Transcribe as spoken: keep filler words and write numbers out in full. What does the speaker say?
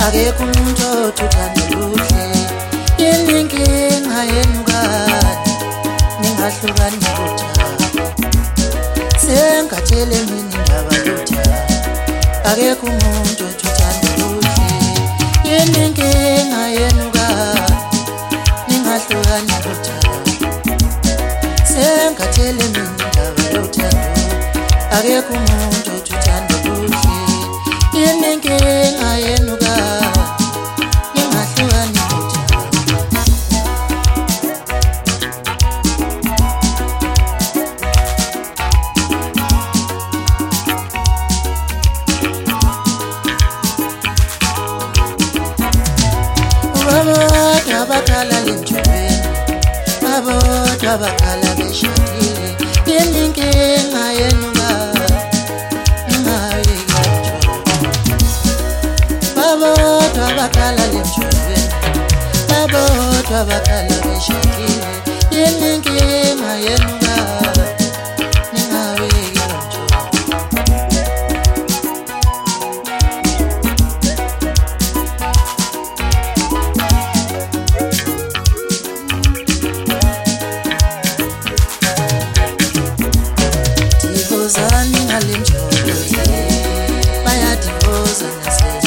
akekho umuntu othanda kuhle yeninkinga yenu kade ningahlukani ngothando sengathele mina indaba yothando akekho umuntu othanda kuhle yeninkinga yenu kade ningahlukani ngothando sengathele mina indaba yothando akekho umuntu othanda kuhle yeninkinga yenu kade ningahlukani ngothando Babodwa bakhala lenjubeni babodwa bakhala beshadile yeninkinga yenu kade babodwa bakhala lenjubeni babodwa bakhala beshadile yeninkinga yenu kade ningaweki kanjalo divozani ngale njobe bayadivoza nase